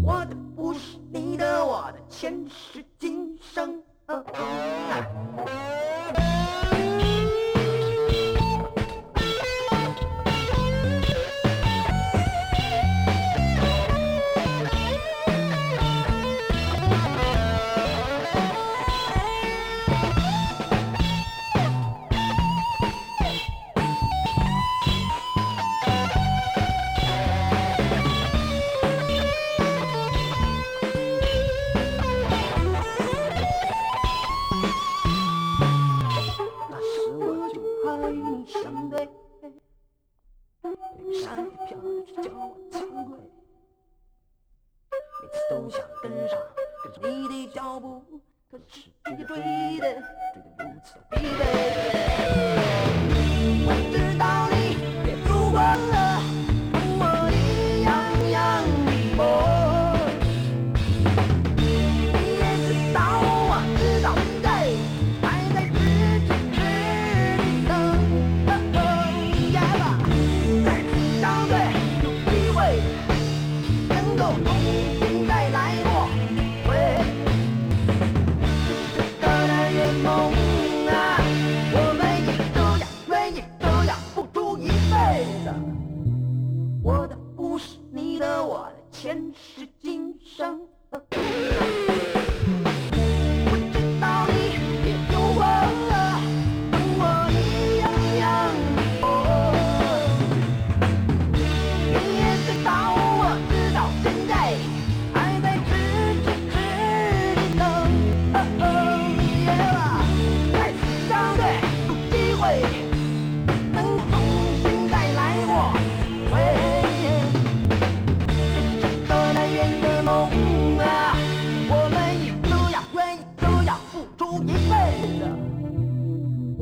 我的不是你的，我的前世今生。山一飘就叫我惭愧，每次都想跟上你的脚步，可是追得如此疲惫。我知道你也路过了跟我一样的梦，你也知道我知道现在还在痴痴的等。相对有机会能够重新再来过，这个的圆梦啊，我们也愿意这样付出一辈子。我的不是你的，我的前世今生。我知道你也有过了跟我一样的梦。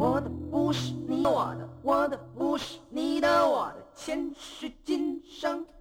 我的不是你的，我的前世今生。